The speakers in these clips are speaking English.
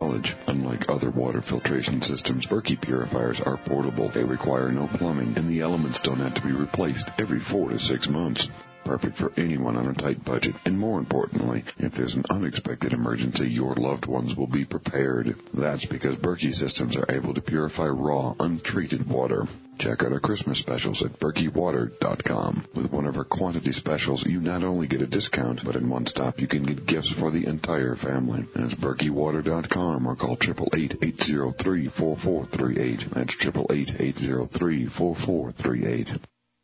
Unlike other water filtration systems, Berkey purifiers are portable. They require no plumbing, and the elements don't have to be replaced every 4 to 6 months. Perfect for anyone on a tight budget. And more importantly, if there's an unexpected emergency, your loved ones will be prepared. That's because Berkey systems are able to purify raw, untreated water. Check out our Christmas specials at BerkeyWater.com. With one of our quantity specials, you not only get a discount, but in one stop you can get gifts for the entire family. That's BerkeyWater.com or call 888-803-4438. That's 888-803-4438.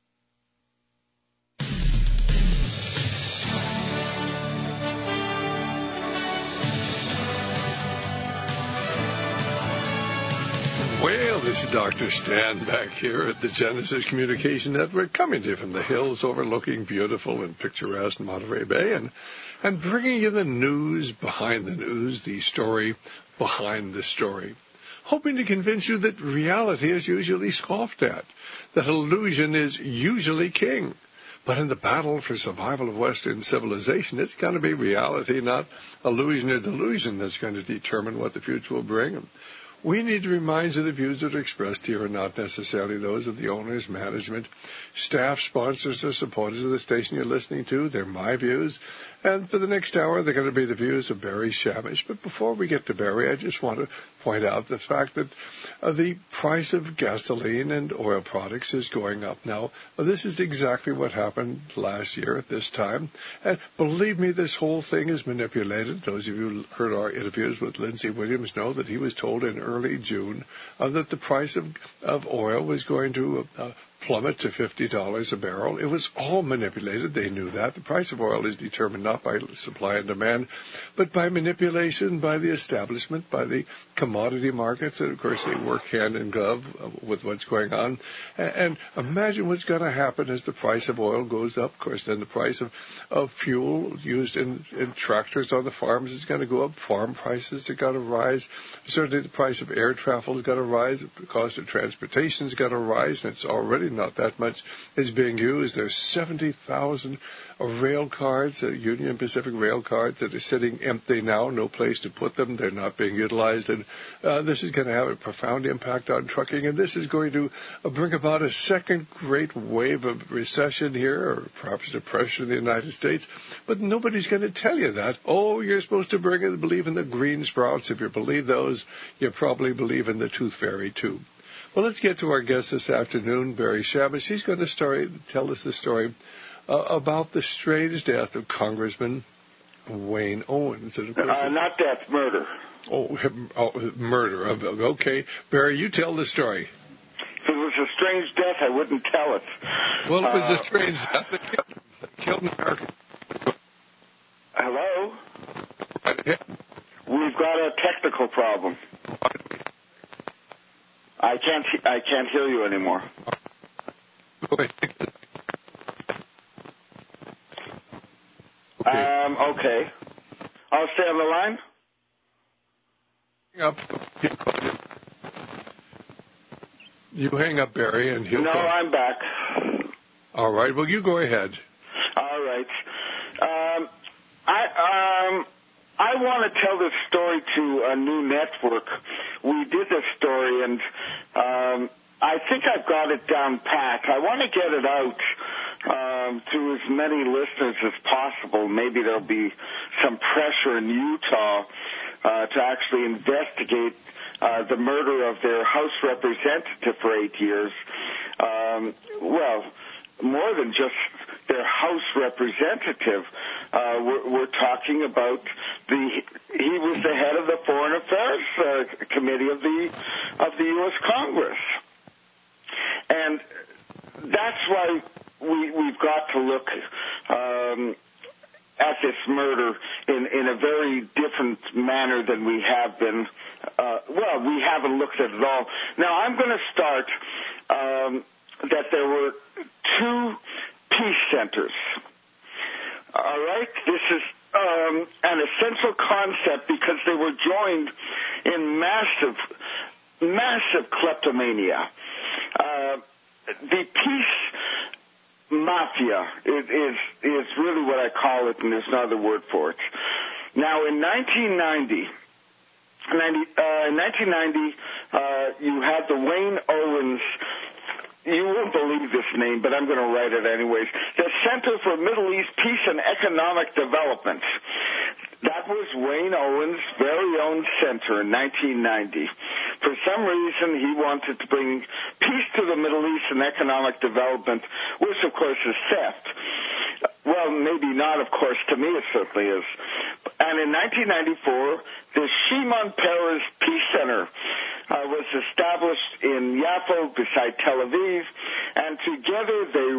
Well, this is Dr. Stan back here at the Genesis Communication Network, coming to you from the hills overlooking beautiful and picturesque Monterey Bay, and bringing you the news behind the news, the story behind the story, hoping to convince you that reality is usually scoffed at, that illusion is usually king. But in the battle for survival of Western civilization, it's going to be reality, not illusion or delusion, that's going to determine what the future will bring. We need to remind you the views that are expressed here are not necessarily those of the owners, management, staff, sponsors, or supporters of the station you're listening to. They're my views. And for the next hour, they're going to be the views of Barry Shamish. But before we get to Barry, I just want to point out the fact that the price of gasoline and oil products is going up now. This is exactly what happened last year at this time. And believe me, this whole thing is manipulated. Those of you who heard our interviews with Lindsey Williams know that he was told in early June that the price of oil was going to plummet to $50 a barrel. It was all manipulated. They knew that. The price of oil is determined not by supply and demand, but by manipulation, by the establishment, by the commodity markets. And, of course, they work hand in glove with what's going on. And imagine what's going to happen as the price of oil goes up. Of course, then the price of fuel used in tractors on the farms is going to go up. Farm prices are going to rise. Certainly the price of air travel is going to rise. The cost of transportation is going to rise, and it's already not that much is being used. There's 70,000 rail cars, Union Pacific rail cars, that are sitting empty now, no place to put them. They're not being utilized. And this is going to have a profound impact on trucking, and this is going to bring about a second great wave of recession here, or perhaps depression in the United States. But nobody's going to tell you that. Oh, you're supposed to believe in the green sprouts. If you believe those, you probably believe in the tooth fairy, too. Well, let's get to our guest this afternoon, Barry Shamish. He's going to tell us the story about the strange death of Congressman Wayne Owens. And of course, not death, murder. Oh, murder. Okay. Barry, you tell the story. If it was a strange death, I wouldn't tell it. Well, it was a strange death that killed an American. Hello? We've got a technical problem. I can't hear you anymore. Okay. I'll stay on the line. You hang up, Barry, and he'll. No, I'm back. All right. Well, you go ahead. All right. I want to tell this story to a new network. We did this story, and I think I've got it down pat. I want to get it out to as many listeners as possible. Maybe there'll be some pressure in Utah to actually investigate the murder of their House representative for 8 years. Well, more than just their House representative. We're talking about he was the head of the Foreign Affairs Committee of the U.S. Congress, and that's why we've got to look at this murder in a very different manner than we have been. Well, we haven't looked at it all. Now, I'm going to start that there were 2 peace centers. All right? This is an essential concept because they were joined in massive kleptomania. The peace mafia is really what I call it, and there's no other word for it. Now, in 1990, In 1990, you had the Wayne Owens. You won't believe this name, but I'm going to write it anyways. The Center for Middle East Peace and Economic Development. That was Wayne Owens' very own center in 1990. For some reason, he wanted to bring peace to the Middle East and economic development, which, of course, is theft. Well, maybe not, of course. To me, it certainly is. And in 1994, the Shimon Peres Peace Center was established in Yaffo beside Tel Aviv, and together they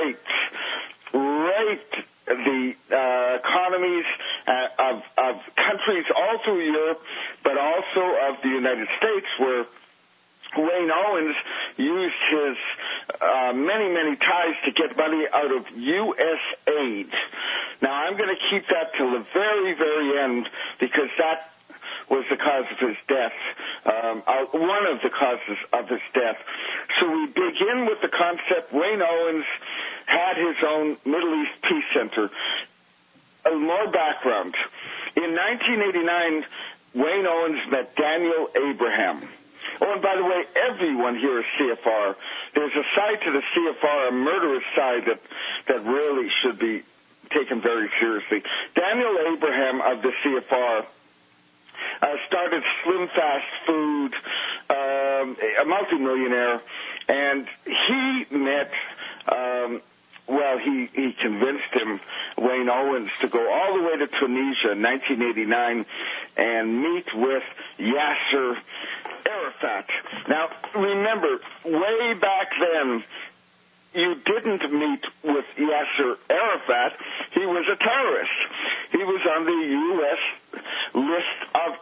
raped the economies of countries all through Europe, but also of the United States, where Wayne Owens used his many ties to get money out of U.S. aid. Now, I'm going to keep that till the very, very end, because that was the cause of his death, one of the causes of his death. So we begin with the concept Wayne Owens had his own Middle East Peace Center. More background. In 1989, Wayne Owens met Daniel Abraham. Oh, and by the way, everyone here is CFR. There's a side to the CFR, a murderous side that really should be taken very seriously. Daniel Abraham of the CFR started Slim Fast Food, a multimillionaire, and he met, he convinced him, Wayne Owens, to go all the way to Tunisia in 1989 and meet with Yasser Arafat. Now, remember, way back then, you didn't meet with Yasser Arafat. He was a terrorist. He was on the U.S. list of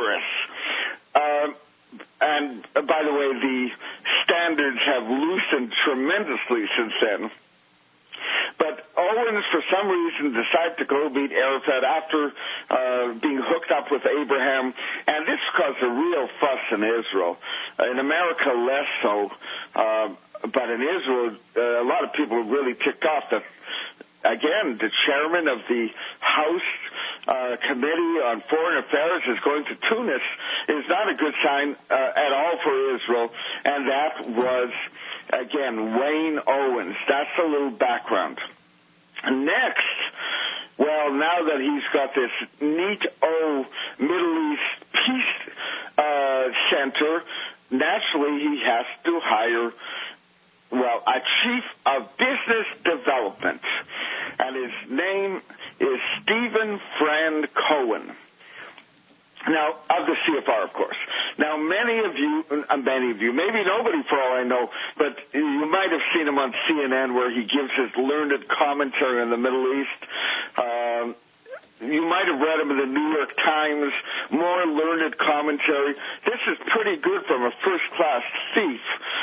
terrorists. And, by the way, the standards have loosened tremendously since then. But Owens, for some reason, decided to go meet Arafat after being hooked up with Abraham, and this caused a real fuss in Israel. In America, less so, but in Israel, a lot of people are really ticked off that, again, the chairman of the House Committee on Foreign Affairs is going to Tunis is not a good sign at all for Israel, and that was, again, Wayne Owens. That's a little background. Next, well, now that he's got this neat Middle East Peace Center, naturally he has to hire, a chief of business development, and his name is Stephen Friend Cohen. Now, of the CFR, of course. Now, many of you, maybe nobody for all I know, but you might have seen him on CNN where he gives his learned commentary on the Middle East. You might have read him in the New York Times, more learned commentary. This is pretty good from a first-class thief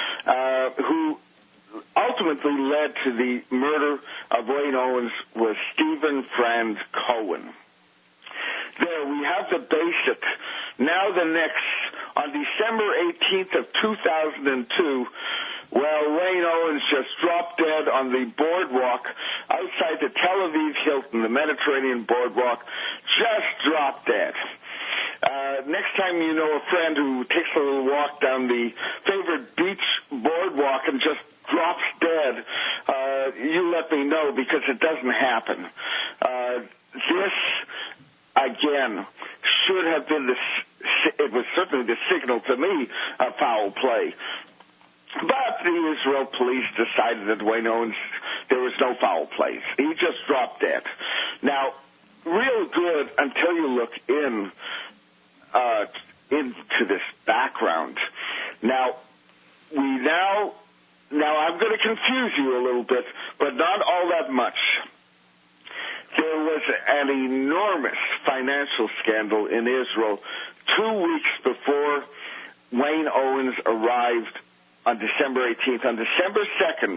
who ultimately led to the murder of Wayne Owens was Stephen Friend Cohen. There, we have the basic. Now the next, on December 18th of 2002, Wayne Owens just dropped dead on the boardwalk outside the Tel Aviv Hilton, the Mediterranean boardwalk, just dropped dead. Next time you know a friend who takes a little walk down the favorite beach boardwalk and just drops dead, you let me know, because it doesn't happen. This, again, should have been it was certainly the signal to me of foul play. But the Israel police decided that Wayne Owens, there was no foul play. He just dropped dead. Now, real good until you look into this background. Now I'm going to confuse you a little bit, but not all that much. There was an enormous financial scandal in Israel 2 weeks before Wayne Owens arrived on December 18th. On December 2nd,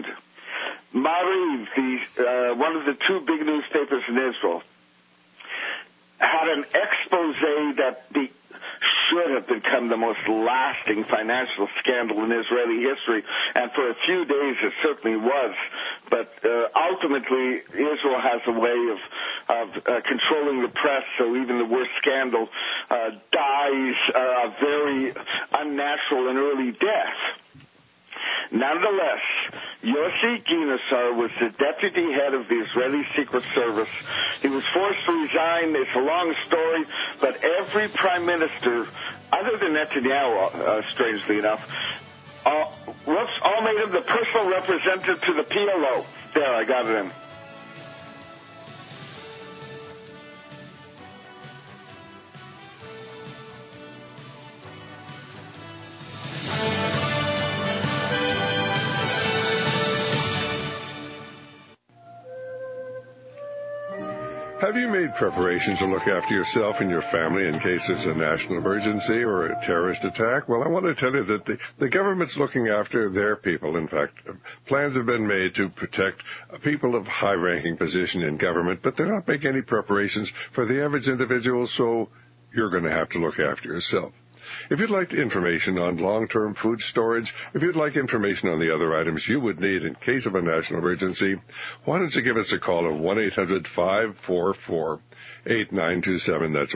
Maariv, one of the two big newspapers in Israel, had an expose that should have become the most lasting financial scandal in Israeli history, and for a few days it certainly was. But ultimately, Israel has a way controlling the press, so even the worst scandal dies a very unnatural and early death. Nonetheless, Yossi Ginosar was the deputy head of the Israeli Secret Service. He was forced to resign. It's a long story, but every prime minister, other than Netanyahu, strangely enough, all made him the personal representative to the PLO. There, I got it in. Have you made preparations to look after yourself and your family in case there's a national emergency or a terrorist attack? Well, I want to tell you that the government's looking after their people. In fact, plans have been made to protect people of high-ranking position in government, but they're not making any preparations for the average individual, so you're going to have to look after yourself. If you'd like information on long-term food storage, if you'd like information on the other items you would need in case of a national emergency, why don't you give us a call at 1-800-544-8927. That's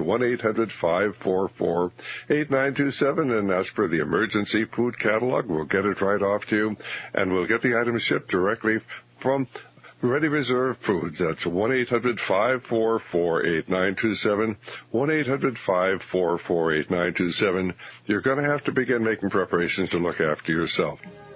1-800-544-8927, and ask for the emergency food catalog. We'll get it right off to you, and we'll get the items shipped directly from Ready Reserve Foods. That's 1-800-544-8927, 1-800-544-8927. You're going to have to begin making preparations to look after yourself.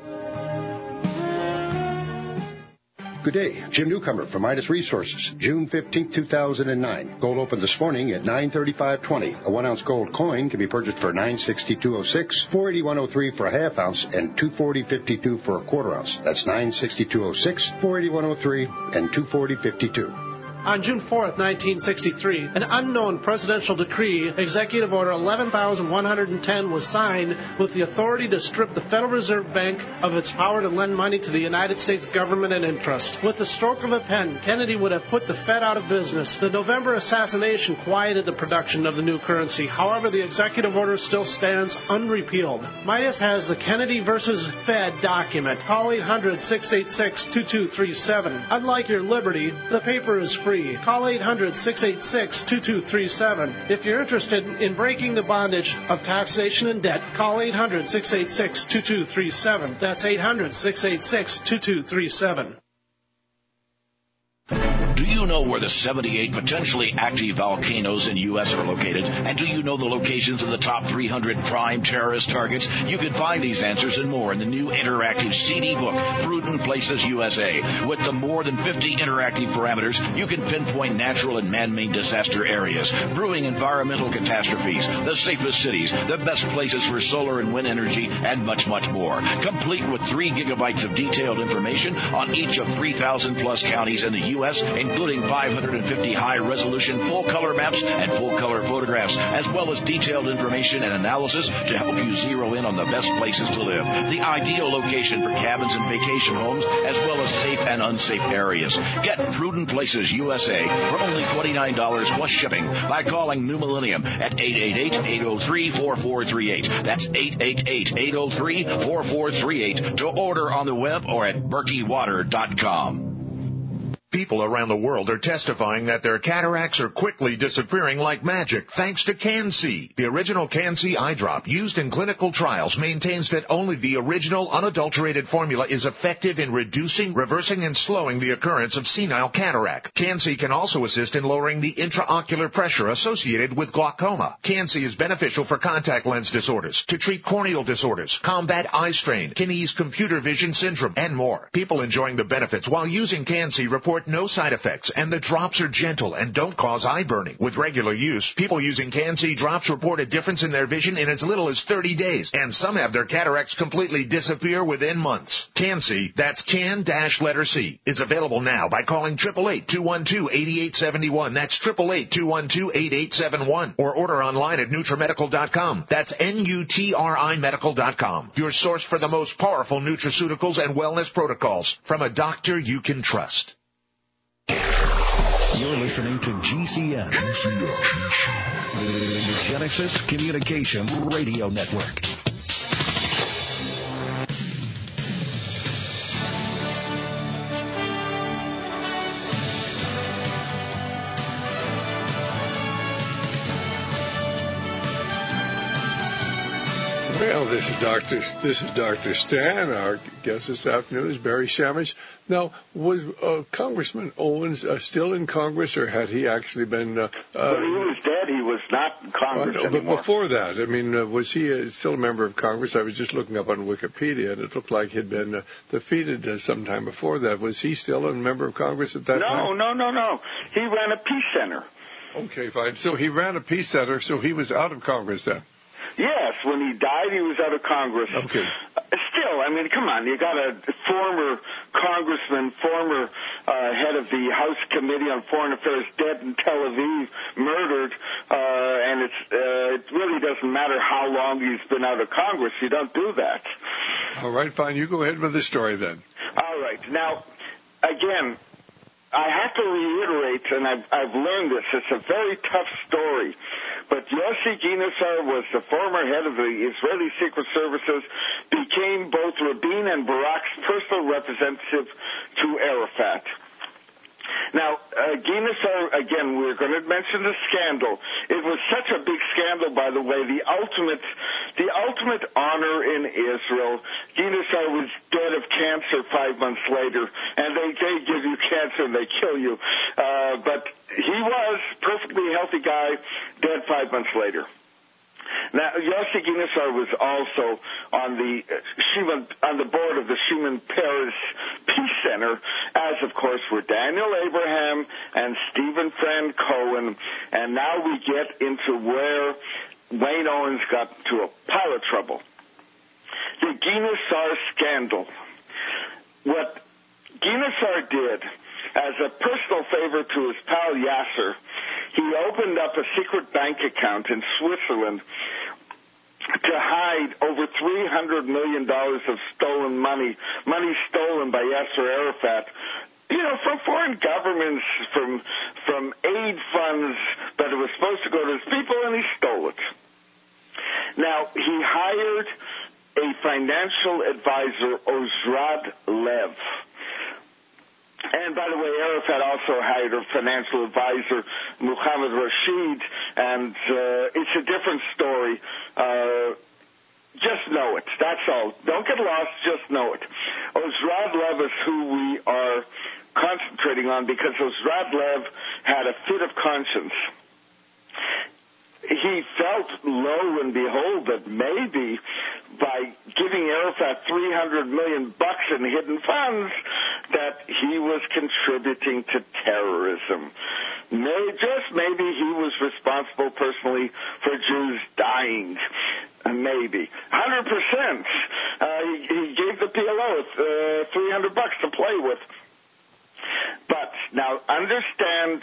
Good day. Jim Newcomer from Midas Resources. June 15, 2009. Gold opened this morning at $935.20. A 1-ounce gold coin can be purchased for $962.06, $481.03 for a half ounce, and $240.52 for a quarter ounce. That's $962.06, $481.03, and $240.52. On June 4th, 1963, an unknown presidential decree, Executive Order 11,110, was signed with the authority to strip the Federal Reserve Bank of its power to lend money to the United States government and interest. With the stroke of a pen, Kennedy would have put the Fed out of business. The November assassination quieted the production of the new currency. However, the executive order still stands unrepealed. Midas has the Kennedy versus Fed document. Call 800-686-2237. Unlike your Liberty, the paper is free. Call 800-686-2237. If you're interested in breaking the bondage of taxation and debt, call 800-686-2237. That's 800-686-2237. Do you know where the 78 potentially active volcanoes in U.S. are located? And do you know the locations of the top 300 prime terrorist targets? You can find these answers and more in the new interactive CD book, Prudent Places USA. With the more than 50 interactive parameters, you can pinpoint natural and man-made disaster areas, brewing environmental catastrophes, the safest cities, the best places for solar and wind energy, and much, much more. Complete with 3 gigabytes of detailed information on each of 3,000-plus counties in the U.S., including 550 high-resolution full-color maps and full-color photographs, as well as detailed information and analysis to help you zero in on the best places to live, the ideal location for cabins and vacation homes, as well as safe and unsafe areas. Get Prudent Places USA for only $29 plus shipping by calling New Millennium at 888-803-4438. That's 888-803-4438 to order on the web or at berkeywater.com. People around the world are testifying that their cataracts are quickly disappearing like magic thanks to Can-C. The original Can-C eye drop used in clinical trials maintains that only the original unadulterated formula is effective in reducing, reversing, and slowing the occurrence of senile cataract. Can-C can also assist in lowering the intraocular pressure associated with glaucoma. Can-C is beneficial for contact lens disorders, to treat corneal disorders, combat eye strain, can ease computer vision syndrome, and more. People enjoying the benefits while using Can-C report no side effects, and the drops are gentle and don't cause eye burning. With regular use, people using Can-C drops report a difference in their vision in as little as 30 days, and some have their cataracts completely disappear within months. Can-C, that's can-C, is available now by calling 888-212-8871. That's 888-212-8871. Or order online at NutriMedical.com. That's NutriMedical.com. Your source for the most powerful nutraceuticals and wellness protocols from a doctor you can trust. You're listening to GCN, the Genesis Communication Radio Network. Well, this is Dr. Stan. Our guest this afternoon is Barry Shamish. Now, was Congressman Owens still in Congress, or had he actually been... When he was dead, he was not in Congress anymore. But before that, I mean, was he still a member of Congress? I was just looking up on Wikipedia, and it looked like he'd been defeated sometime before that. Was he still a member of Congress at that time? No. He ran a peace center. Okay, fine. So he ran a peace center, so he was out of Congress then? Yes, when he died, he was out of Congress. Okay. Still, I mean, come on, you got a former congressman, former head of the House Committee on Foreign Affairs dead in Tel Aviv, murdered, and it really doesn't matter how long he's been out of Congress. You don't do that. All right, fine. You go ahead with the story then. All right. Now, again, I have to reiterate, and I've learned this, it's a very tough story, but Yossi Ginosar was the former head of the Israeli Secret Services, became both Rabin and Barak's personal representative to Arafat. Now, Ginosar, again, we're going to mention the scandal. It was such a big scandal, by the way, the ultimate honor in Israel. Ginosar was dead of cancer 5 months later, and they give you cancer and they kill you. But he was a perfectly healthy guy, dead 5 months later. Now, Yossi Ginosar was also on the board of the Shimon Peres Peace Center, as of course were Daniel Abraham and Stephen Friend Cohen, and now we get into where Wayne Owens got into a pile of trouble. The Ginosar scandal. What Ginosar did, as a personal favor to his pal Yasser, he opened up a secret bank account in Switzerland to hide over $300 million of stolen money stolen by Yasser Arafat, from foreign governments, from aid funds, but it was supposed to go to his people, and he stole it. Now, he hired a financial advisor, Ozrad Lev. And by the way, Arafat also hired a financial advisor, Mohammed Rashid, and it's a different story. Just know it. That's all. Don't get lost. Just know it. Ozrad Lev is who we are concentrating on because Ozrad Lev had a fit of conscience. He felt, lo and behold, that maybe by giving Arafat $300 million in hidden funds, that he was contributing to terrorism. Just maybe he was responsible personally for Jews dying. Maybe. 100%. He gave the PLO $300 to play with. But now understand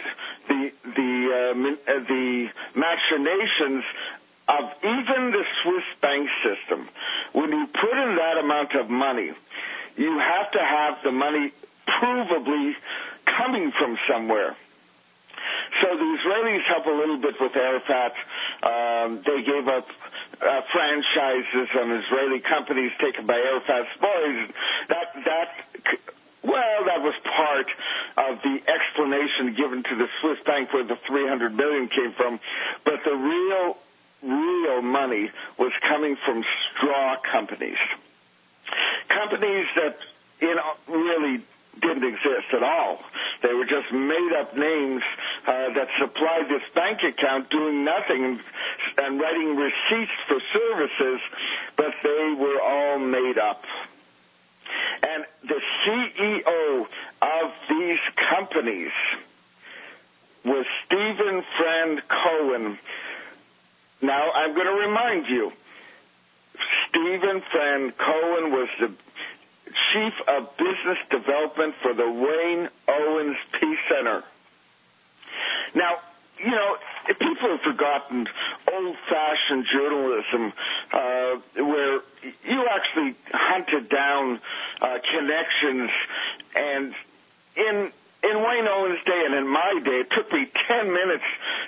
the machinations of even the Swiss bank system. When you put in that amount of money, you have to have the money provably coming from somewhere. So the Israelis help a little bit with Arafat. They gave up franchises on Israeli companies taken by Arafat's boys. That was part of the explanation given to the Swiss bank where the $300 million came from. But the real money was coming from straw companies. Companies that really didn't exist at all. They were just made-up names that supplied this bank account doing nothing and writing receipts for services, but they were all made up. And the CEO of these companies was Stephen Friend Cohen. Now, I'm going to remind you, Stephen Friend Cohen was the Chief of Business Development for the Wayne Owens Peace Center. Now, people have forgotten old-fashioned journalism where you actually hunted down connections, and in Wayne Owens' day and in my day, it took me 10 minutes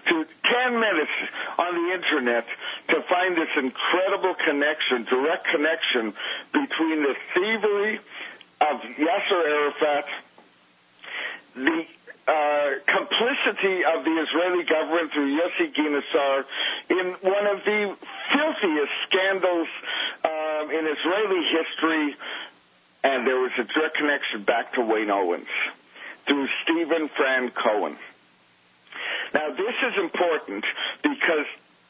on the internet to find this incredible connection, direct connection between the thievery of Yasser Arafat, the complicity of the Israeli government through Yossi Ginosar in one of the filthiest scandals in Israeli history, and there was a direct connection back to Wayne Owens through Stephen Fran Cohen. Now, this is important because,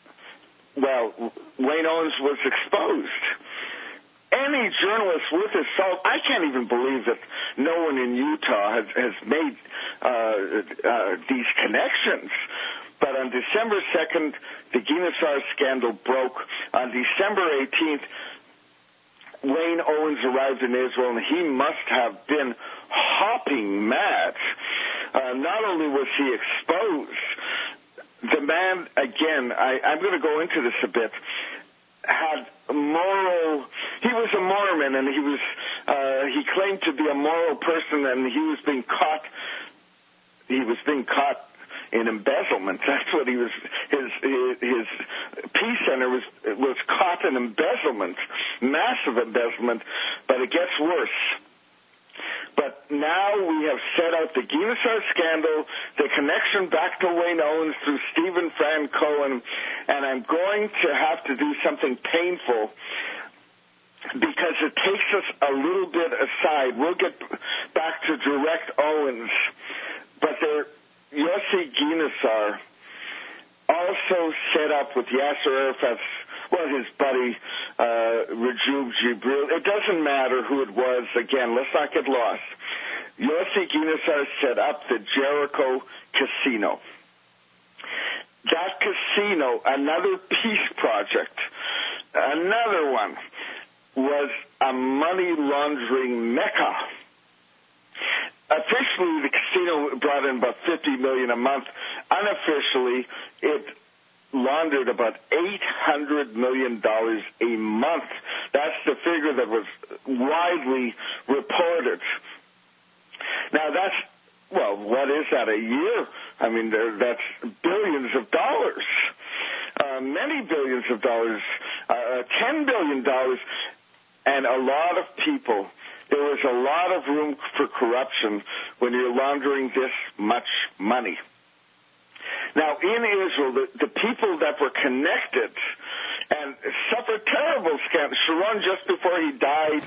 well, Wayne Owens was exposed. Any journalist with his salt, I can't even believe that no one in Utah has made these connections. But on December 2nd, the Ginosar scandal broke. On December 18th, Wayne Owens arrived in Israel, and he must have been hopping mad. Not only was he exposed, the man, again, I'm going to go into this a bit, had moral. He was a Mormon, and he claimed to be a moral person, and he was being caught. He was being caught in embezzlement. That's what he was. His peace center was caught in embezzlement, massive embezzlement. But it gets worse. But now we have set out the Ginosar scandal, the connection back to Wayne Owens through Stephen Fran Cohen, and I'm going to have to do something painful because it takes us a little bit aside. We'll get back to direct Owens, but Yossi Ginosar also set up with Yasser Arafat's, his buddy, Rajub Jibril. It doesn't matter who it was. Again, let's not get lost. Yossi Ginosar set up the Jericho Casino. That casino, another peace project, another one, was a money laundering mecca. Officially, the casino brought in about $50 million a month. Unofficially, it laundered about $800 million a month. That's the figure that was widely reported. Now, what is that, a year? I mean, that's billions of dollars, many billions of dollars, $10 billion, and a lot of people. There was a lot of room for corruption when you're laundering this much money. Now, in Israel, the people that were connected and suffered terrible scandals. Sharon, just before he died,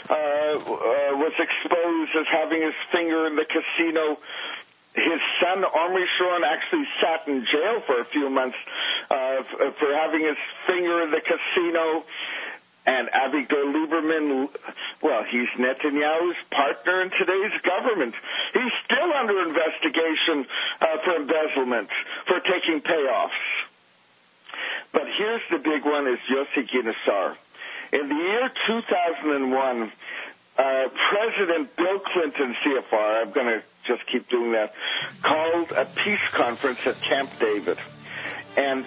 was exposed as having his finger in the casino. His son, Omri Sharon, actually sat in jail for a few months for having his finger in the casino. And Avigdor Lieberman, he's Netanyahu's partner in today's government. He's still under investigation for embezzlement, for taking payoffs. But here's the big one, is Yossi Ginosar. In the year 2001, President Bill Clinton, CFR, I'm going to just keep doing that, called a peace conference at Camp David. And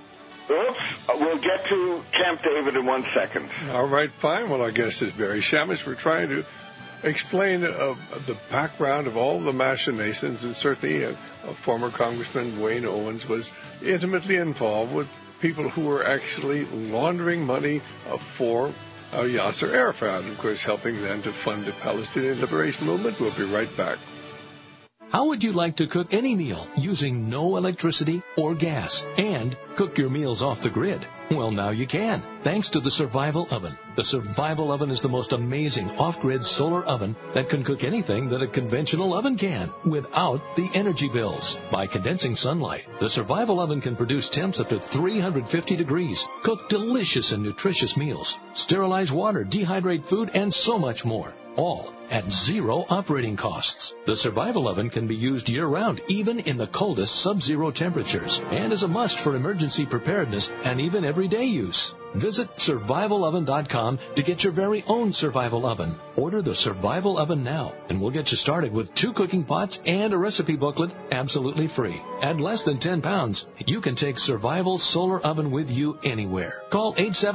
we'll get to Camp David in 1 second. All right, fine. Well, our guest is Barry Shamish. We're trying to explain the background of all the machinations, and certainly former Congressman Wayne Owens was intimately involved with people who were actually laundering money for Yasser Arafat, and of course helping them to fund the Palestinian Liberation Movement. We'll be right back. How would you like to cook any meal using no electricity or gas and cook your meals off the grid? Well, now you can, thanks to the Survival Oven. The Survival Oven is the most amazing off-grid solar oven that can cook anything that a conventional oven can without the energy bills. By condensing sunlight, the Survival Oven can produce temps up to 350 degrees, cook delicious and nutritious meals, sterilize water, dehydrate food, and so much more. All at zero operating costs. The Survival Oven can be used year-round, even in the coldest sub-zero temperatures, and is a must for emergency preparedness and even everyday use. Visit SurvivalOven.com to get your very own Survival Oven. Order the Survival Oven now, and we'll get you started with 2 cooking pots and a recipe booklet absolutely free. At less than 10 pounds, you can take Survival Solar Oven with you anywhere. Call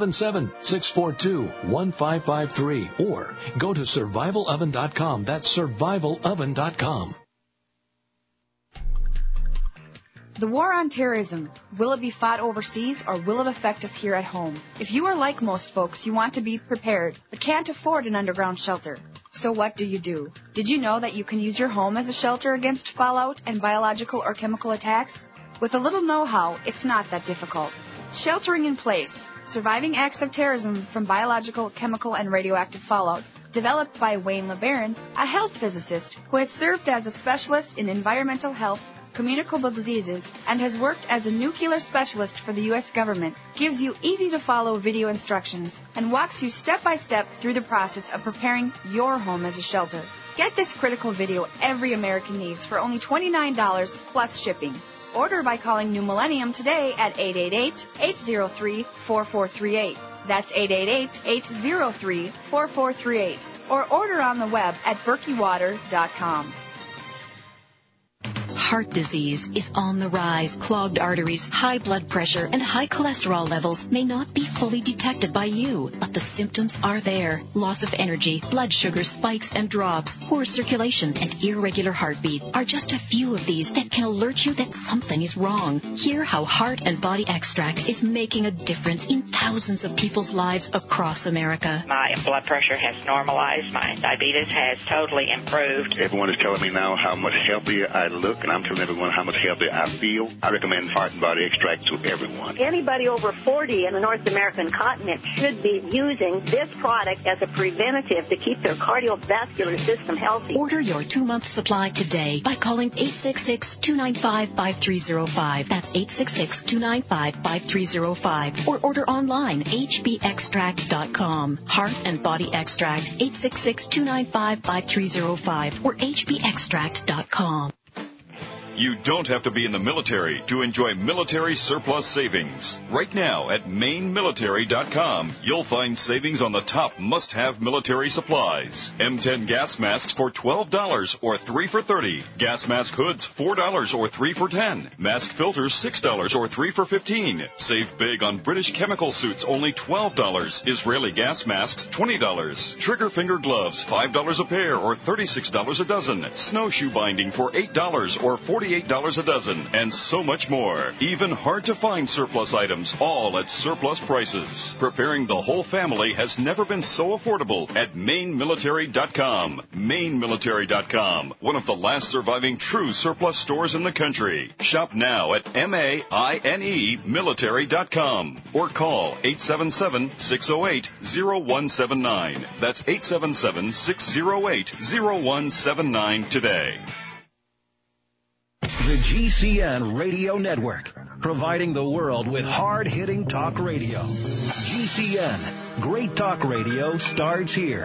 877-642-1553 or go to SurvivalOven.com. That's SurvivalOven.com. The war on terrorism, will it be fought overseas or will it affect us here at home? If you are like most folks, you want to be prepared but can't afford an underground shelter. So what do? Did you know that you can use your home as a shelter against fallout and biological or chemical attacks? With a little know-how, it's not that difficult. Sheltering in Place, Surviving Acts of Terrorism from Biological, Chemical, and Radioactive Fallout, developed by Wayne LeBaron, a health physicist who has served as a specialist in environmental health, communicable diseases, and has worked as a nuclear specialist for the U.S. government, gives you easy-to-follow video instructions and walks you step-by-step through the process of preparing your home as a shelter. Get this critical video every American needs for only $29 plus shipping. Order by calling New Millennium today at 888-803-4438. That's 888-803-4438. Or order on the web at berkeywater.com. Heart disease is on the rise. Clogged arteries, high blood pressure, and high cholesterol levels may not be fully detected by you, but the symptoms are there. Loss of energy, blood sugar spikes and drops, poor circulation, and irregular heartbeat are just a few of these that can alert you that something is wrong. Hear how Heart and Body Extract is making a difference in thousands of people's lives across America. My blood pressure has normalized. My diabetes has totally improved. Everyone is telling me now how much healthier I look, and I'm telling everyone how much healthier I feel. I recommend Heart and Body Extract to everyone. Anybody over 40 in the North American continent should be using this product as a preventative to keep their cardiovascular system healthy. Order your 2-month supply today by calling 866-295-5305. That's 866-295-5305. Or order online, hbextract.com. Heart and Body Extract, 866-295-5305 or hbextract.com. You don't have to be in the military to enjoy military surplus savings. Right now at mainmilitary.com, you'll find savings on the top must-have military supplies. M10 gas masks for $12 or 3 for $30. Gas mask hoods $4 or 3 for $10. Mask filters $6 or 3 for $15. Save big on British chemical suits, only $12. Israeli gas masks $20. Trigger finger gloves $5 a pair or $36 a dozen. Snowshoe binding for $8 or $48 a dozen, and so much more. Even hard-to-find surplus items, all at surplus prices. Preparing the whole family has never been so affordable at mainmilitary.com. Mainmilitary.com, one of the last surviving true surplus stores in the country. Shop now at MAINE military.com or call 877-608-0179. That's 877-608-0179 today. The GCN Radio Network, providing the world with hard-hitting talk radio. GCN, great talk radio starts here.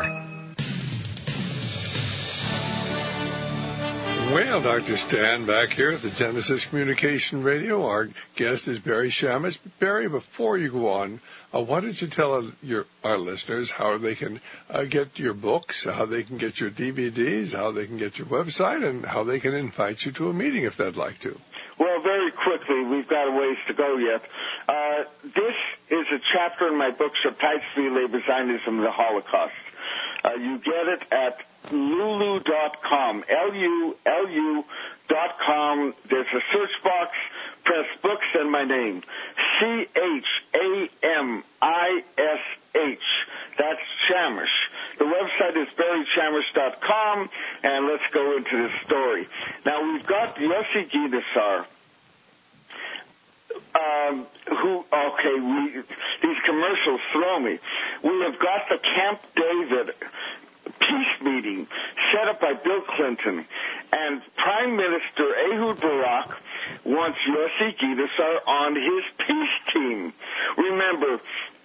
Well, Dr. Stan back here at the Genesis Communication Radio. Our guest is Barry Shamus. Barry, before you go on, why don't you tell our listeners how they can get your books, how they can get your DVDs, how they can get your website, and how they can invite you to a meeting if they'd like to? Well, very quickly, we've got a ways to go yet. This is a chapter in my book, Subtitled Labor Zionism, the Holocaust. You get it at lulu.com, Lulu.com. There's a search box. Press books and my name, Chamish. That's Chamish. The website is barrychamish.com, and let's go into the story. Now, we've got Yossi Gidasar, these commercials throw me. We have got the Camp David peace meeting set up by Bill Clinton, and Prime Minister Ehud Barak wants Yossi Gidasar on his peace team. Remember,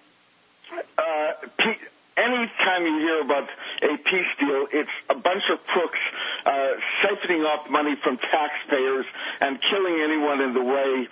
anytime you hear about a peace deal, it's a bunch of crooks siphoning off money from taxpayers and killing anyone in the way.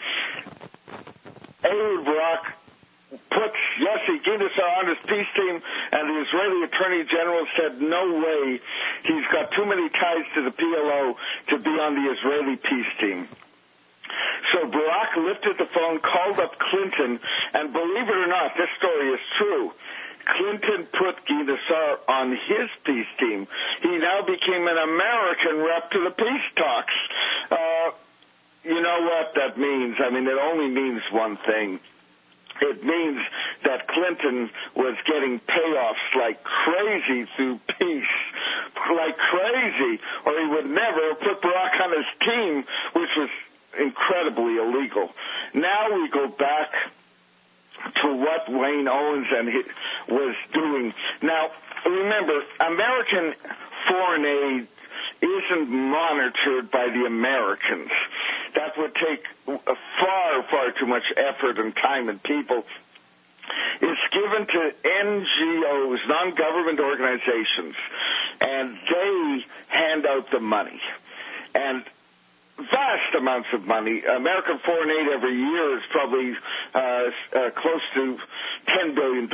Ehud Barak puts Yossi Gidasar on his peace team, and the Israeli Attorney General said, no way, he's got too many ties to the PLO to be on the Israeli peace team. So Barak lifted the phone, called up Clinton, and believe it or not, this story is true. Clinton put Gidasar on his peace team. He now became an American rep to the peace talks. You know what that means? I mean, it only means one thing. it means that Clinton was getting payoffs like crazy through peace, like crazy, or he would never have put Barack on his team, which was incredibly illegal. Now we go back to what Wayne Owens was doing. Now, remember, American foreign aid isn't monitored by the Americans. That would take far, far too much effort and time and people. It's given to NGOs, non-government organizations, and they hand out the money. And vast amounts of money. American foreign aid every year is probably close to $10 billion.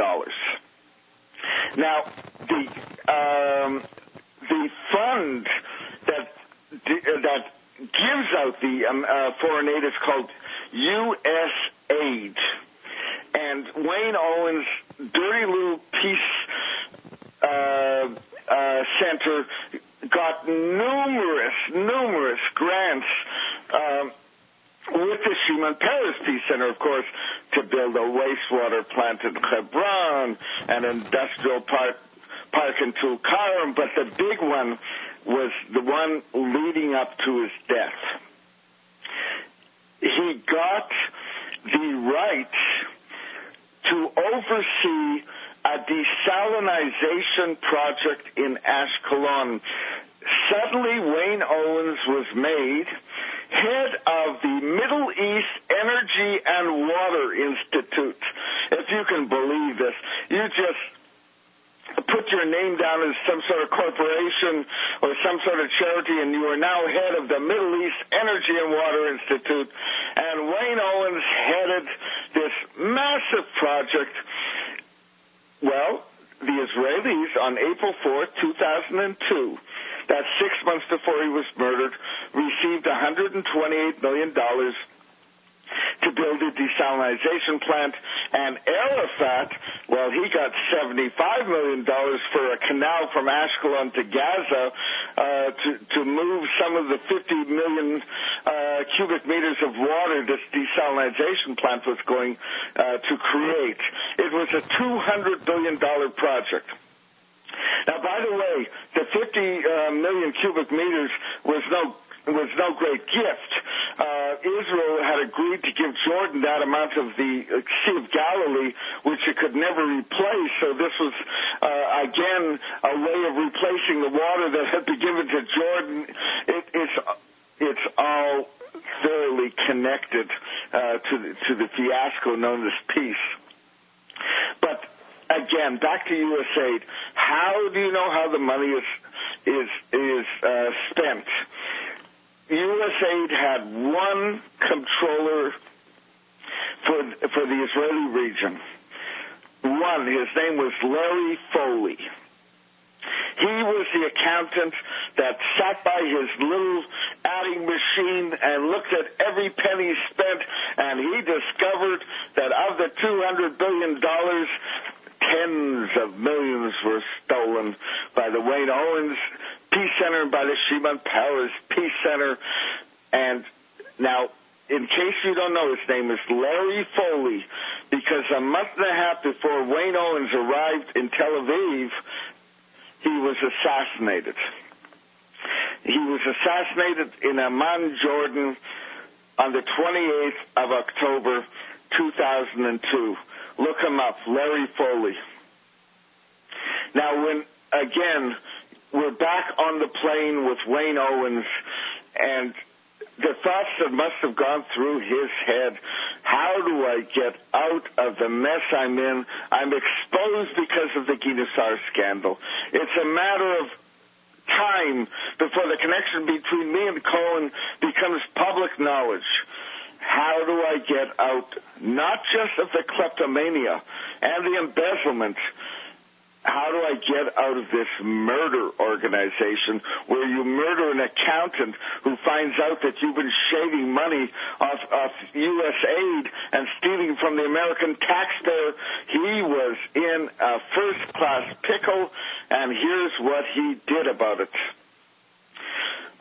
Now, the fund that gives out the foreign aid is called USAID. And Wayne Owens' Dirty Lou Peace Center got numerous grants with the Shimon Peres Peace Center, of course, to build a wastewater plant in Hebron, an industrial park in Tulkarm, but the big one was the one leading up to his death. He got the right to oversee a desalinization project in Ashkelon. Suddenly, Wayne Owens was made head of the Middle East Energy and Water Institute. If you can believe this, you just put your name down as some sort of corporation or some sort of charity, and you are now head of the Middle East Energy and Water Institute. And Wayne Owens headed this massive project. Well, the Israelis, on April 4th, 2002, that's 6 months before he was murdered, received $128 million to build a desalinization plant. And Arafat, well, he got $75 million for a canal from Ashkelon to Gaza to move some of the 50 million cubic meters of water this desalinization plant was going to create. It was a $200 billion project. Now, by the way, the 50 million cubic meters was no great gift. Israel had agreed to give Jordan that amount of the Sea of Galilee, which it could never replace. So this was, again, a way of replacing the water that had been given to Jordan. It's all thoroughly connected to the fiasco known as peace. But again, back to USAID. How do you know how the money is spent? USAID had one controller for the Israeli region. One. His name was Larry Foley. He was the accountant that sat by his little adding machine and looked at every penny spent, and he discovered that of the $200 billion, tens of millions were stolen by the Wayne Owens Peace Center and by the Shimon Peres Peace Center. And now, in case you don't know, his name is Larry Foley, because a month and a half before Wayne Owens arrived in Tel Aviv, he was assassinated. He was assassinated in Amman, Jordan, on the 28th of October, 2002. Look him up, Larry Foley. Now, again, we're back on the plane with Wayne Owens, and the thoughts that must have gone through his head, how do I get out of the mess I'm in? I'm exposed because of the Guinnessar scandal. It's a matter of time before the connection between me and Cohen becomes public knowledge. How do I get out, not just of the kleptomania and the embezzlement? How do I get out of this murder organization where you murder an accountant who finds out that you've been shaving money off USAID and stealing from the American taxpayer? He was in a first-class pickle, and here's what he did about it.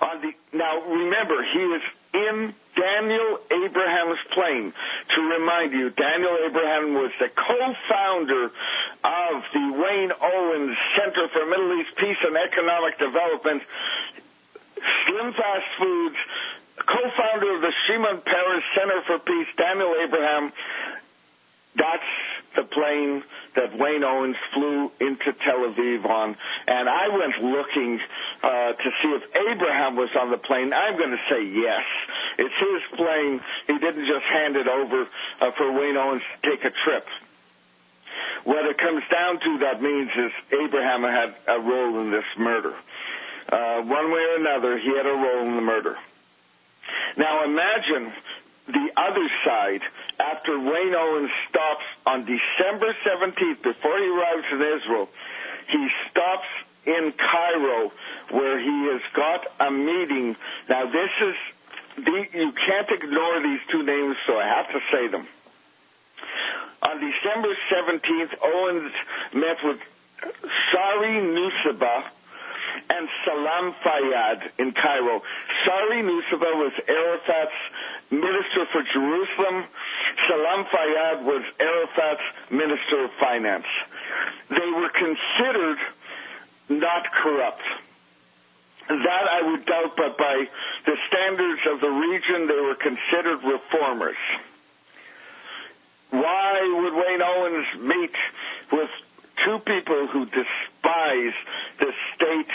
Now, remember, he is in Daniel Abraham's plane. To remind you, Daniel Abraham was the co-founder of the Wayne Owens Center for Middle East Peace and Economic Development, Slim Fast Foods, co-founder of the Shimon Peres Center for Peace, Daniel Abraham. That's the plane that Wayne Owens flew into Tel Aviv on. And I went looking to see if Abraham was on the plane. I'm going to say yes. It's his plane. He didn't just hand it over for Wayne Owens to take a trip. What it comes down to, that means, is Abraham had a role in this murder. One way or another, he had a role in the murder. Now imagine the other side. After Wayne Owens stops on December 17th, before he arrives in Israel, he stops in Cairo, where he has got a meeting. Now this is, you can't ignore these two names, so I have to say them. On December 17th, Owens met with Sari Nusseibeh and Salam Fayyad in Cairo. Sari Nusseibeh was Arafat's Minister for Jerusalem. Salam Fayyad was Arafat's Minister of Finance. They were considered not corrupt. That I would doubt, but by the standards of the region, they were considered reformers. Why would Wayne Owens meet with two people who despise the state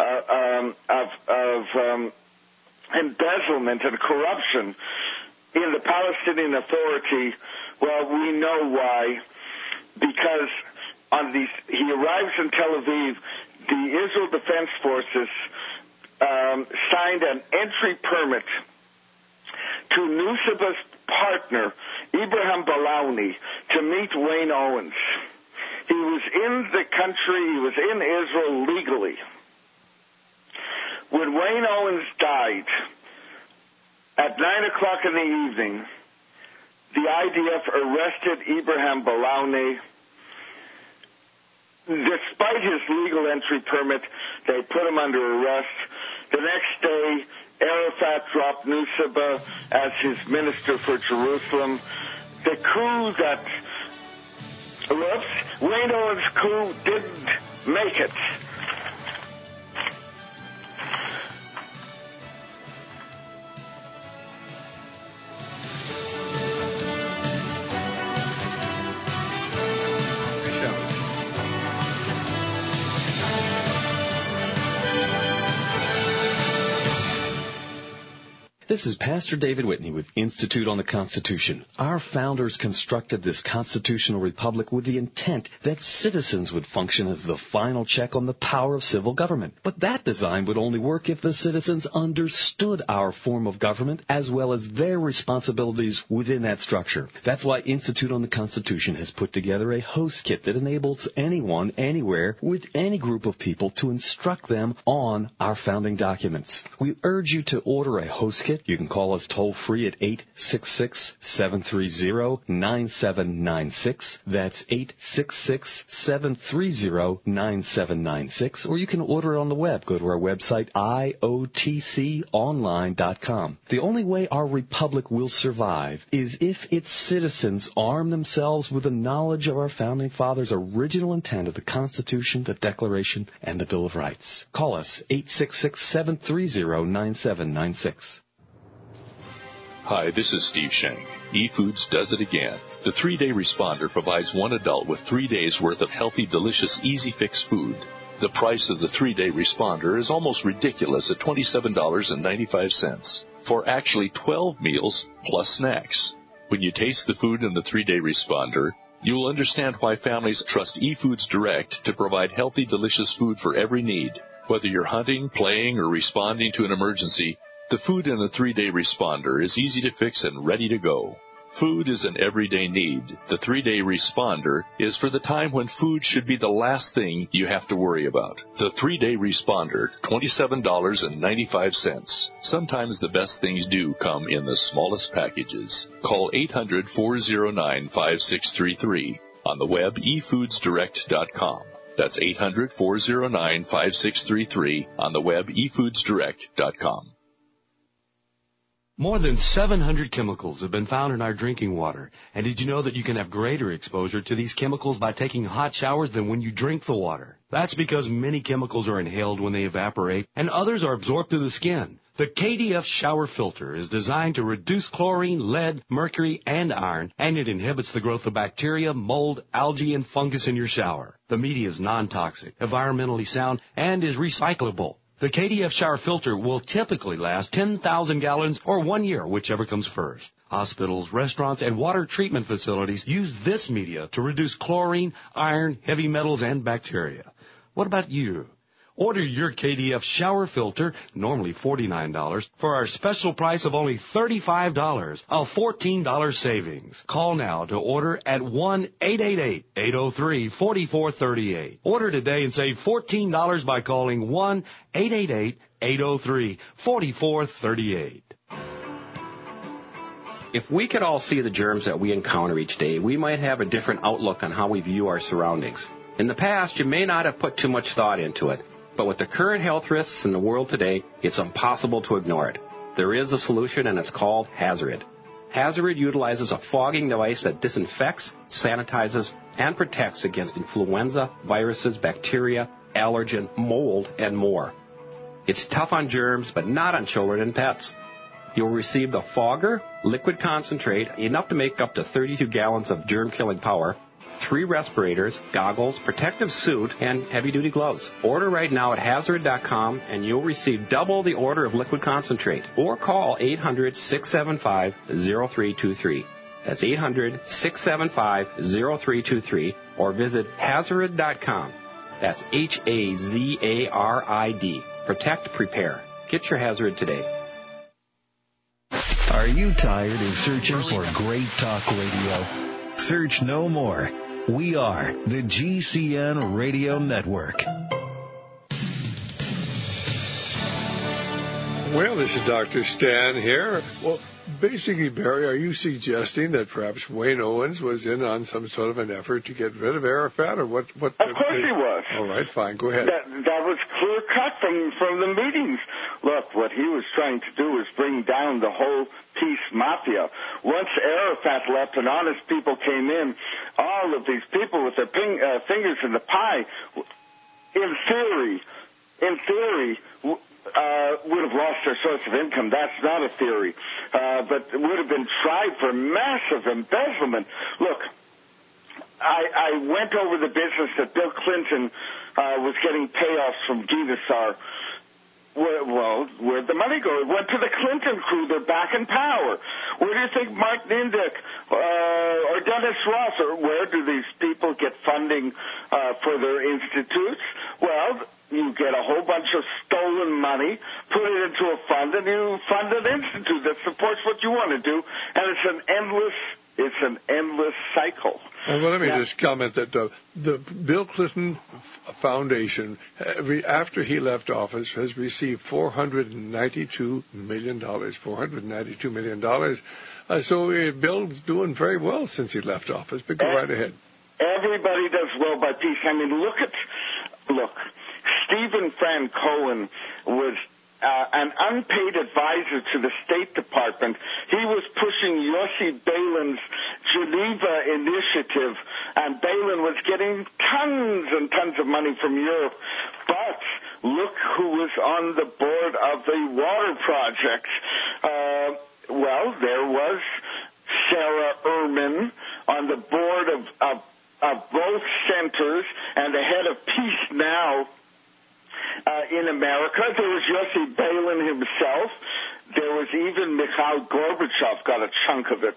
of embezzlement and corruption in the Palestinian Authority? Well, we know why. Because he arrives in Tel Aviv, the Israel Defense Forces signed an entry permit to Nusseibeh's partner, Ibrahim Balauni, to meet Wayne Owens. He was in the country, he was in Israel legally. When Wayne Owens died, at 9 o'clock in the evening, the IDF arrested Ibrahim Balauni. Despite his legal entry permit, they put him under arrest. The next day, Arafat dropped Nusseibeh as his minister for Jerusalem. The coup Wayne Owens' coup didn't make it. This is Pastor David Whitney with Institute on the Constitution. Our founders constructed this constitutional republic with the intent that citizens would function as the final check on the power of civil government. But that design would only work if the citizens understood our form of government as well as their responsibilities within that structure. That's why Institute on the Constitution has put together a host kit that enables anyone, anywhere, with any group of people to instruct them on our founding documents. We urge you to order a host kit. You can call us toll-free at 866-730-9796. That's 866-730-9796. Or you can order it on the web. Go to our website, iotconline.com. The only way our republic will survive is if its citizens arm themselves with the knowledge of our founding fathers' original intent of the Constitution, the Declaration, and the Bill of Rights. Call us, 866-730-9796. Hi, this is Steve Schenk. eFoods does it again. The 3-Day Responder provides one adult with 3 days' worth of healthy, delicious, easy-fix food. The price of the 3-Day Responder is almost ridiculous at $27.95 for actually 12 meals plus snacks. When you taste the food in the 3-Day Responder, you will understand why families trust eFoods Direct to provide healthy, delicious food for every need. Whether you're hunting, playing, or responding to an emergency, the food in the 3-Day Responder is easy to fix and ready to go. Food is an everyday need. The 3-Day Responder is for the time when food should be the last thing you have to worry about. The 3-Day Responder, $27.95. Sometimes the best things do come in the smallest packages. Call 800-409-5633. On the web, efoodsdirect.com. That's 800-409-5633 on the web, efoodsdirect.com. More than 700 chemicals have been found in our drinking water. And did you know that you can have greater exposure to these chemicals by taking hot showers than when you drink the water? That's because many chemicals are inhaled when they evaporate, and others are absorbed through the skin. The KDF shower filter is designed to reduce chlorine, lead, mercury, and iron, and it inhibits the growth of bacteria, mold, algae, and fungus in your shower. The media is non-toxic, environmentally sound, and is recyclable. The KDF shower filter will typically last 10,000 gallons or 1 year, whichever comes first. Hospitals, restaurants, and water treatment facilities use this media to reduce chlorine, iron, heavy metals, and bacteria. What about you? Order your KDF shower filter, normally $49, for our special price of only $35, a $14 savings. Call now to order at 1-888-803-4438. Order today and save $14 by calling 1-888-803-4438. If we could all see the germs that we encounter each day, we might have a different outlook on how we view our surroundings. In the past, you may not have put too much thought into it. But with the current health risks in the world today, it's impossible to ignore it. There is a solution, and it's called Hazarid. Hazarid utilizes a fogging device that disinfects, sanitizes, and protects against influenza, viruses, bacteria, allergen, mold, and more. It's tough on germs, but not on children and pets. You'll receive the fogger, liquid concentrate, enough to make up to 32 gallons of germ-killing power, 3 respirators, goggles, protective suit, and heavy-duty gloves. Order right now at Hazarid.com, and you'll receive double the order of liquid concentrate. Or call 800-675-0323. That's 800-675-0323. Or visit Hazarid.com. That's Hazarid. Protect, prepare. Get your Hazarid today. Are you tired of searching for great talk radio? Search no more. We are the GCN Radio Network. Well, this is Dr. Stan here. Well, basically, Barry, are you suggesting that perhaps Wayne Owens was in on some sort of an effort to get rid of Arafat, or what? Of course he was. All right, fine, go ahead. That was clear cut from the meetings. Look, what he was trying to do was bring down the whole peace mafia. Once Arafat left and honest people came in, all of these people with their fingers in the pie, in theory, would have lost their source of income. That's not a theory. But would have been tried for massive embezzlement. Look, I went over the business that Bill Clinton was getting payoffs from Guinessar. Well, where'd the money go? It went to the Clinton crew. They're back in power. Where do you think Mark Nindick or Dennis Ross, or where do these people get funding for their institutes? Well, you get a whole bunch of stolen money, put it into a fund, and you fund an institute that supports what you want to do, and it's an endless cycle. Well, let me just comment that the Bill Clinton Foundation, after he left office, has received $492 million. $492 million. So Bill's doing very well since he left office. But go right ahead. Everybody does well by peace. I mean, look, Stephen Francoen was an unpaid advisor to the State Department. He was pushing Yossi Beilein's Geneva initiative, and Beilin was getting tons and tons of money from Europe. But look who was on the board of the water projects. Well, there was Sarah Ehrman on the board of both centers and the head of Peace Now in America. There was Yossi Beilin himself. There was even Mikhail Gorbachev got a chunk of it.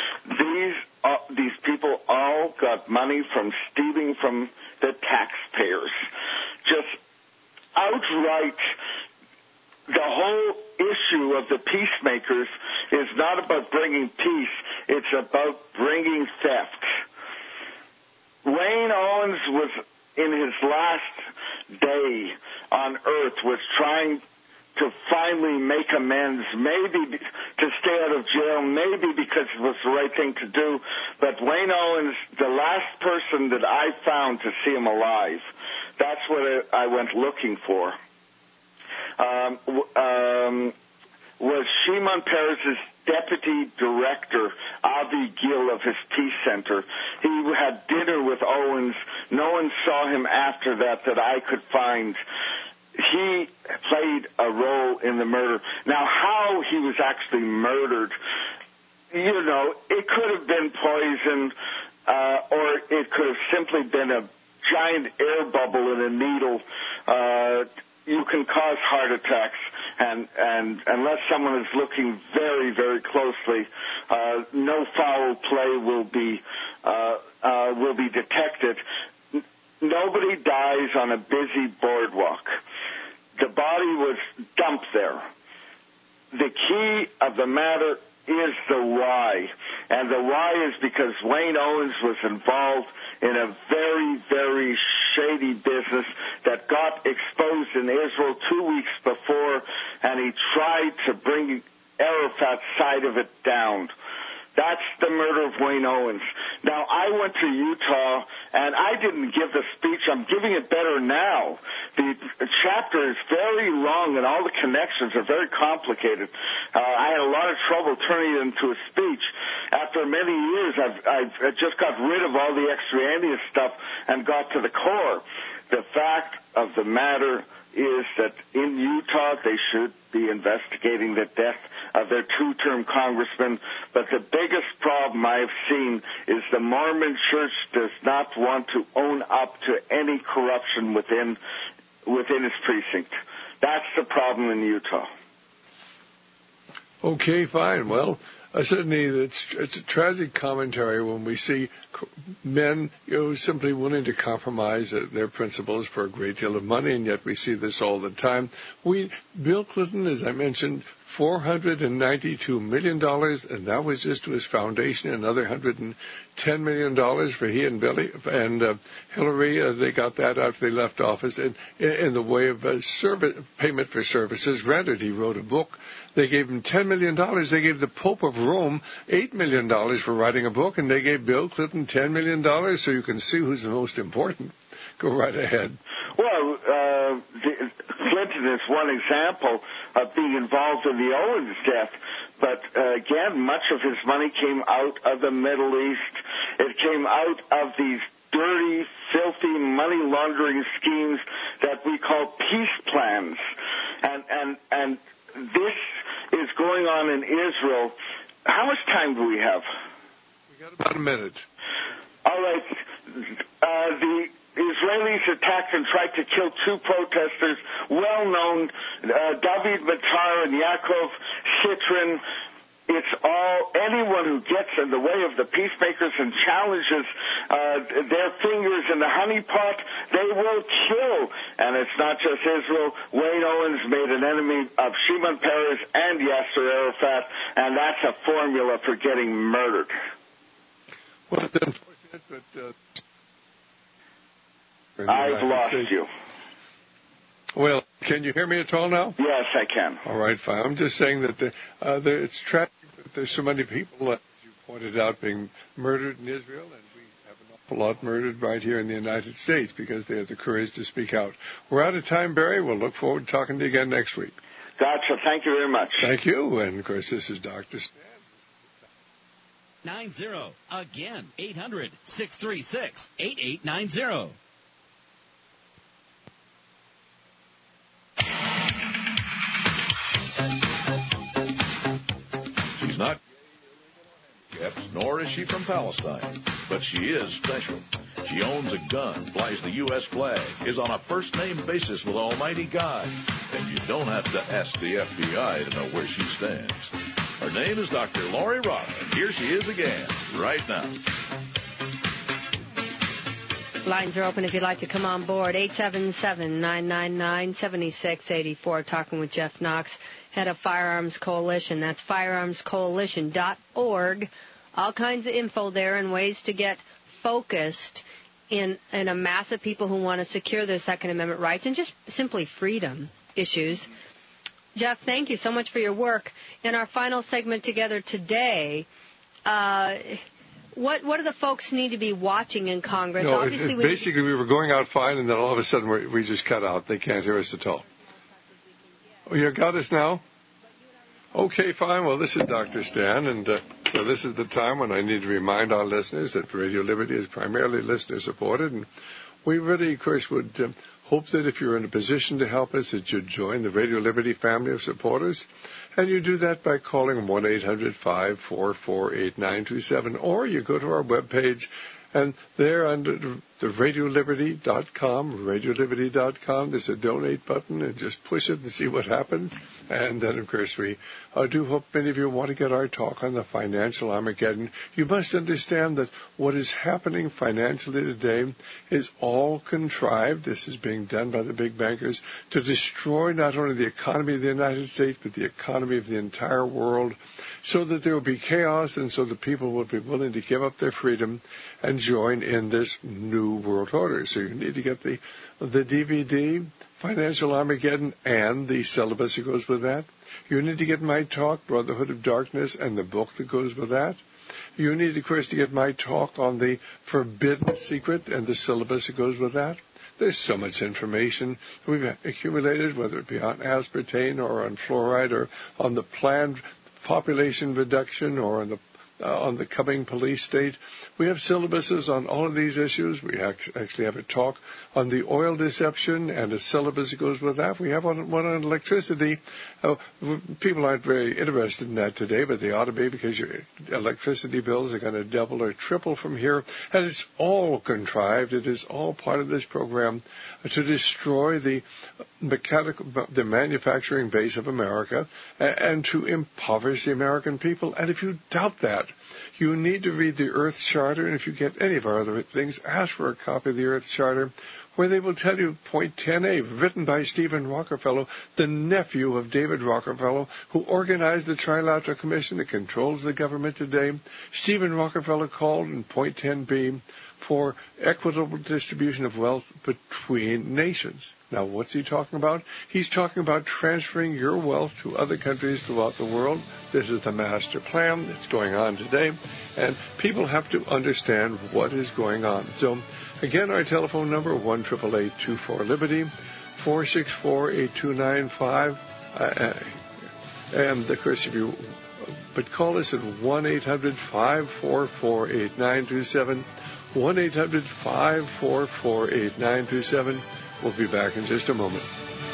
These people all got money from stealing from the taxpayers. Just outright, the whole issue of the peacemakers is not about bringing peace. It's about bringing theft. Wayne Owens was in his last day on Earth, was trying to finally make amends, maybe to stay out of jail, maybe because it was the right thing to do. But Wayne Owens, the last person that I found to see him alive, That's what I went looking for. Was Shimon Peres's deputy director, Avi Gil, of his Peace Center. He had dinner with Owens. No one saw him after that I could find. He played a role in the murder. Now, how he was actually murdered, it could have been poison, or it could have simply been a giant air bubble in a needle. You can cause heart attacks, and unless someone is looking very, very closely, no foul play will be detected. Nobody dies on a busy boardwalk. The body was dumped there. The key of the matter is the why, and the why is because Wayne Owens was involved in a very, very shady business that got exposed in Israel 2 weeks before, and he tried to bring Arafat's side of it down. That's the murder of Wayne Owens. Now, I went to Utah, and I didn't give the speech. I'm giving it better now. The chapter is very long, and all the connections are very complicated. I had a lot of trouble turning it into a speech. After many years, I've just got rid of all the extraneous stuff and got to the core. The fact of the matter is that in Utah, they should be investigating the death of their two-term congressman. But the biggest problem I've seen is the Mormon Church does not want to own up to any corruption within its precinct. That's the problem in Utah. Okay, fine. Well, certainly it's a tragic commentary when we see men simply willing to compromise their principles for a great deal of money, and yet we see this all the time. Bill Clinton, as I mentioned, $492 million, and that was just to his foundation. Another $110 million for he and Billy and Hillary. They got that after they left office in the way of payment for services rendered. He wrote a book. They gave him $10 million. They gave the Pope of Rome $8 million for writing a book, and they gave Bill Clinton $10 million, so you can see who's the most important. Go right ahead. Well, Clinton is one example of being involved in the Owens death. But, again, much of his money came out of the Middle East. It came out of these dirty, filthy money laundering schemes that we call peace plans. And this is going on in Israel. How much time do we have? We got about a minute. All right. The Israelis attacked and tried to kill two protesters, well-known, David Matar and Yaakov Shitrin. It's anyone who gets in the way of the peacemakers and challenges their fingers in the honeypot, they will kill. And it's not just Israel. Wayne Owens made an enemy of Shimon Peres and Yasser Arafat, and that's a formula for getting murdered. Well, it's unfortunate, but... I've lost you. Well, can you hear me at all now? Yes, I can. All right, fine. I'm just saying that it's tragic that there's so many people, as you pointed out, being murdered in Israel, and we have an awful lot murdered right here in the United States because they have the courage to speak out. We're out of time, Barry. We'll look forward to talking to you again next week. Gotcha. Thank you very much. Thank you. And, of course, this is Dr. Stan. 90. Again, 800-636-8890. She's not handicapped, nor is she from Palestine, but she is special. She owns a gun, flies the U.S. flag, is on a first-name basis with Almighty God, and you don't have to ask the FBI to know where she stands. Her name is Dr. Lori Roth, and here she is again, right now. Lines are open if you'd like to come on board. 877-999-7684. Talking with Jeff Knox, head of Firearms Coalition. That's firearmscoalition.org. All kinds of info there and ways to get focused in a mass of people who want to secure their Second Amendment rights and just simply freedom issues. Jeff, thank you so much for your work. In our final segment together today, What do the folks need to be watching in Congress? No, Obviously, basically we were going out fine, and then all of a sudden we just cut out. They can't hear us at all. Oh, you got us now? Okay, fine. Well, this is Dr. Stan, and so this is the time when I need to remind our listeners that Radio Liberty is primarily listener-supported, and we really, of course, would hope that if you're in a position to help us, that you'd join the Radio Liberty family of supporters. And you do that by calling 1-800-544-8927, or you go to our webpage, and there under the radioliberty.com, there's a donate button, and just push it and see what happens. And then, of course, we do hope many of you want to get our talk on the financial Armageddon. You must understand that what is happening financially today is all contrived. This is being done by the big bankers to destroy not only the economy of the United States, but the economy of the entire world, so that there will be chaos and so that people will be willing to give up their freedom and join in this new world order. So you need to get the DVD, Financial Armageddon, and the syllabus that goes with that. You need to get my talk, Brotherhood of Darkness, and the book that goes with that. You need, of course, to get my talk on the Forbidden Secret and the syllabus that goes with that. There's so much information we've accumulated, whether it be on aspartame or on fluoride or on the planned population reduction or on the coming police state. We have syllabuses on all of these issues. We actually have a talk on the oil deception and a syllabus that goes with that. We have one on electricity. People aren't very interested in that today, but they ought to be, because your electricity bills are going to double or triple from here. And it's all contrived. It is all part of this program to destroy the manufacturing base of America and to impoverish the American people. And if you doubt that, you need to read the Earth Charter, and if you get any of our other things, ask for a copy of the Earth Charter, where they will tell you, point 10A, written by Stephen Rockefeller, the nephew of David Rockefeller, who organized the Trilateral Commission that controls the government today. Stephen Rockefeller called in point 10B for equitable distribution of wealth between nations. Now, what's he talking about? He's talking about transferring your wealth to other countries throughout the world. This is the master plan that's going on today, and people have to understand what is going on. So, again, our telephone number, 1-888-24-LIBERTY, 464-8295, and, of course, but call us at 1-800-544-8927, 1-800-544-8927. We'll be back in just a moment.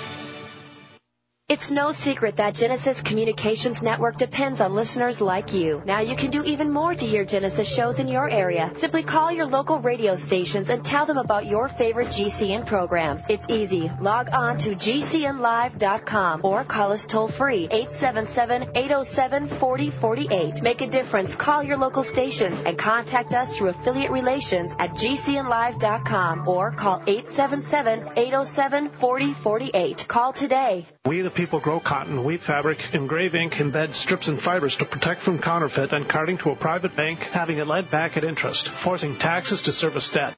It's no secret that Genesis Communications Network depends on listeners like you. Now you can do even more to hear Genesis shows in your area. Simply call your local radio stations and tell them about your favorite GCN programs. It's easy. Log on to GCNlive.com or call us toll-free, 877-807-4048. Make a difference. Call your local stations and contact us through affiliate relations at GCNlive.com or call 877-807-4048. Call today. We the people grow cotton, weave fabric, engrave ink, embed strips and fibers to protect from counterfeit and carting to a private bank, having it lent back at interest, forcing taxes to service debt.